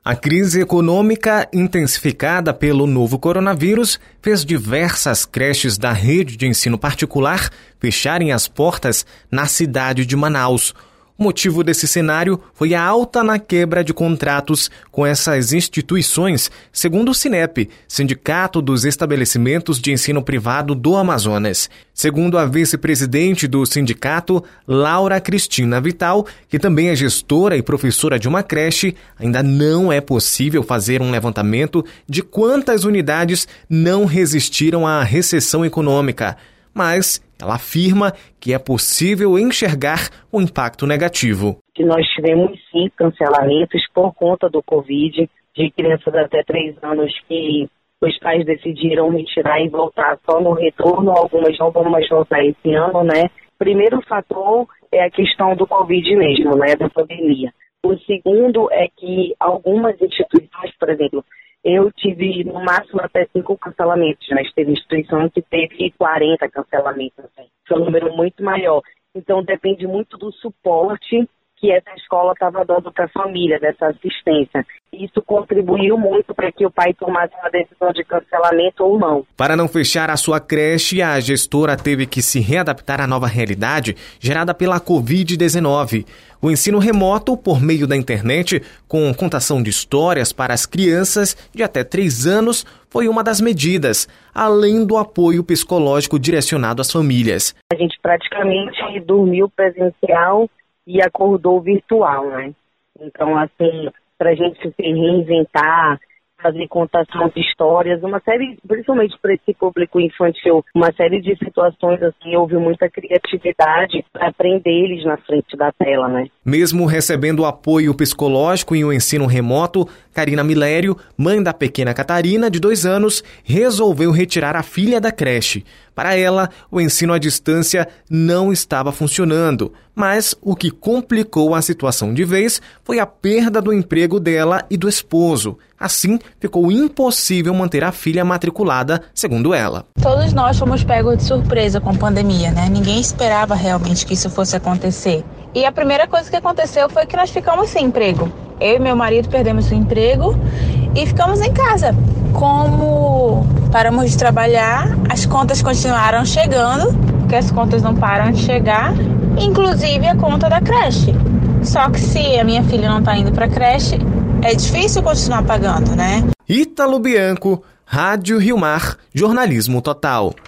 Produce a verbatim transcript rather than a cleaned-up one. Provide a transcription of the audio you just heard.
A crise econômica intensificada pelo novo coronavírus fez diversas creches da rede de ensino particular fecharem as portas na cidade de Manaus. O motivo desse cenário foi a alta na quebra de contratos com essas instituições, segundo o Sinep, Sindicato dos Estabelecimentos de Ensino Privado do Amazonas. Segundo a vice-presidente do sindicato, Laura Cristina Vital, que também é gestora e professora de uma creche, ainda não é possível fazer um levantamento de quantas unidades não resistiram à recessão econômica. Mas ela afirma que é possível enxergar o impacto negativo. Nós tivemos sim cancelamentos por conta do Covid, de crianças até três anos que os pais decidiram retirar e voltar só no retorno. Algumas não vão mais voltar esse ano, né? Primeiro fator é a questão do Covid mesmo, né? Da pandemia. O segundo é que algumas instituições, por exemplo, eu tive no máximo até cinco cancelamentos, mas teve instituição que teve quarenta cancelamentos, assim. Foi um número muito maior. Então depende muito do suporte que essa escola estava dando para a família, dessa assistência. Isso contribuiu muito para que o pai tomasse uma decisão de cancelamento ou não. Para não fechar a sua creche, a gestora teve que se readaptar à nova realidade gerada pela covid dezenove. O ensino remoto, por meio da internet, com contação de histórias para as crianças de até três anos, foi uma das medidas, além do apoio psicológico direcionado às famílias. A gente praticamente dormiu presencial e acordou virtual, né? Então, assim, para a gente se reinventar, fazer contação de histórias, uma série, principalmente para esse público infantil, uma série de situações, assim, houve muita criatividade para aprender eles na frente da tela, né? Mesmo recebendo apoio psicológico em um ensino remoto, Karina Milério, mãe da pequena Catarina, de dois anos, resolveu retirar a filha da creche. Para ela, o ensino à distância não estava funcionando, mas o que complicou a situação de vez foi a perda do emprego dela e do esposo. Assim, ficou impossível manter a filha matriculada, segundo ela. Todos nós fomos pegos de surpresa com a pandemia, né? Ninguém esperava realmente que isso fosse acontecer. E a primeira coisa que aconteceu foi que nós ficamos sem emprego. Eu e meu marido perdemos o emprego e ficamos em casa. Como paramos de trabalhar, as contas continuaram chegando, porque as contas não param de chegar, inclusive a conta da creche. Só que se a minha filha não está indo para a creche, é difícil continuar pagando, né? Ítalo Bianco, Rádio Rio Mar, Jornalismo Total.